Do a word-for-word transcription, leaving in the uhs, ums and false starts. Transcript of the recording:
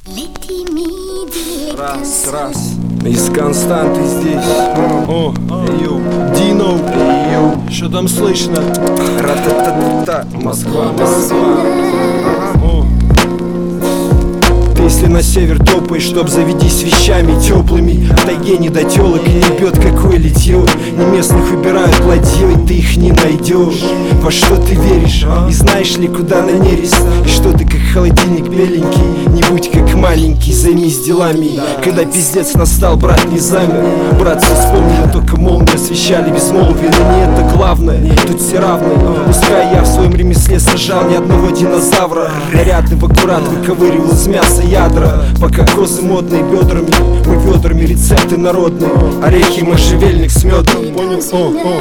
Раз, раз. Из Константы здесь. О, йоу, Дино. Что там слышно? Ра-та-та-та-та. Москва, Москва. О. Ты если на север топаешь, чтоб заведись вещами теплыми. В тайге не до телок и не бьет какое литье. Не местных выбирают ладьей, ты их не найдешь. Во что ты веришь? И знаешь ли, куда на нерест? И что ты как холодильник беленький? Не будь как маленький, займись делами. Когда пиздец настал, брат, не замер. Братцы, вспомнили, только молнии освещали безмолвие. Но не это главное, тут все равны. Пускай я в своем ремесле сажал ни одного динозавра. Нарядный в аккурат выковыривал из мяса ядра. Пока козы модные бедрами, мы ведрами рецепты народные. Орехи, можжевельник с медом. Понял? О, о.